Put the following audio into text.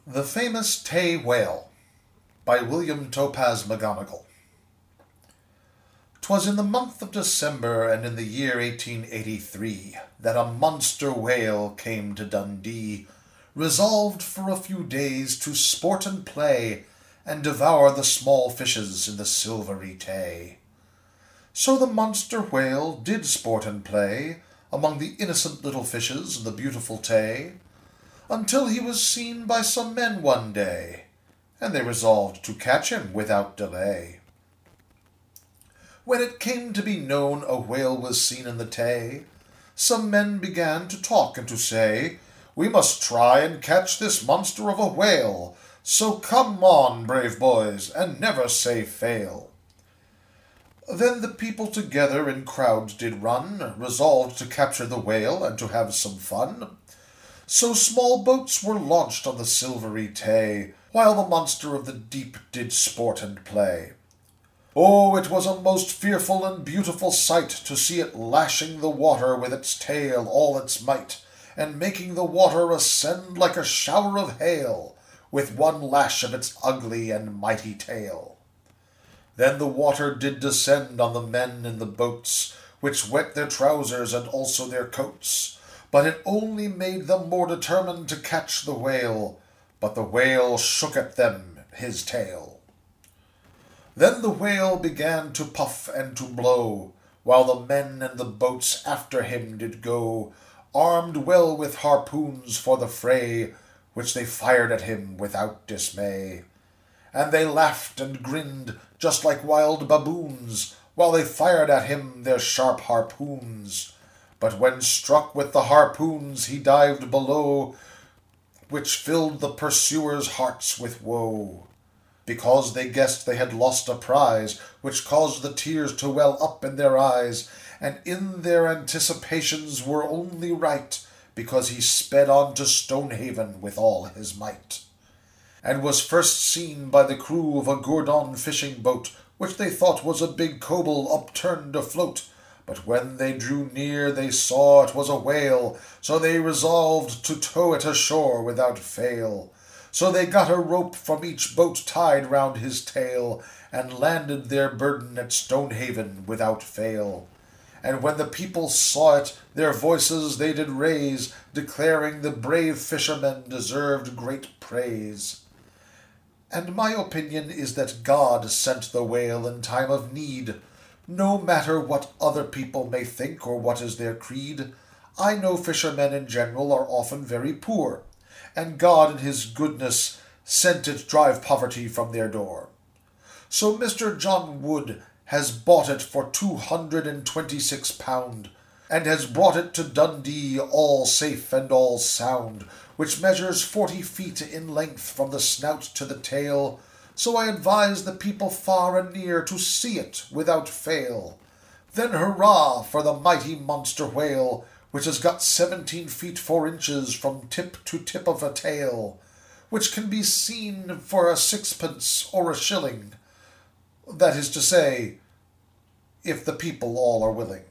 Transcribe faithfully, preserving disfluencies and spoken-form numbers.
The Famous Tay Whale by William Topaz McGonagall. 'Twas in the month of December, and in the year eighteen eighty-three, that a monster whale came to Dundee, resolved for a few days to sport and play, and devour the small fishes in the silvery Tay. So the monster whale did sport and play among the innocent little fishes in the beautiful Tay, until he was seen by some men one day, and they resolved to catch him without delay. When it came to be known a whale was seen in the Tay, some men began to talk and to say, "We must try and catch this monster of a whale, so come on, brave boys, and never say fail." Then the people together in crowds did run, resolved to capture the whale and to have some fun. So small boats were launched on the silvery Tay, while the monster of the deep did sport and play. Oh, it was a most fearful and beautiful sight to see it lashing the water with its tail all its might, and making the water ascend like a shower of hail, with one lash of its ugly and mighty tail. Then the water did descend on the men in the boats, which wet their trousers and also their coats, but it only made them more determined to catch the whale, but the whale shook at them his tail. Then the whale began to puff and to blow, while the men in the boats after him did go, armed well with harpoons for the fray, which they fired at him without dismay. And they laughed and grinned just like wild baboons, while they fired at him their sharp harpoons. But when struck with the harpoons he dived below, which filled the pursuers' hearts with woe, because they guessed they had lost a prize, which caused the tears to well up in their eyes, and in their anticipations were only right, because he sped on to Stonehaven with all his might, and was first seen by the crew of a Gourdon fishing boat, which they thought was a big coble upturned afloat. But when they drew near they saw it was a whale, so they resolved to tow it ashore without fail. So they got a rope from each boat tied round his tail, and landed their burden at Stonehaven without fail. And when the people saw it, their voices they did raise, declaring the brave fishermen deserved great praise. And my opinion is that God sent the whale in time of need. No matter what other people may think or what is their creed, I know fishermen in general are often very poor, and God in his goodness sent it drive poverty from their door. So Mister John Wood has bought it for two hundred and twenty-six pound, and has brought it to Dundee all safe and all sound, which measures forty feet in length from the snout to the tail. So I advise the people far and near to see it without fail. Then hurrah for the mighty monster whale, which has got seventeen feet four inches from tip to tip of a tail, which can be seen for a sixpence or a shilling. That is to say, if the people all are willing.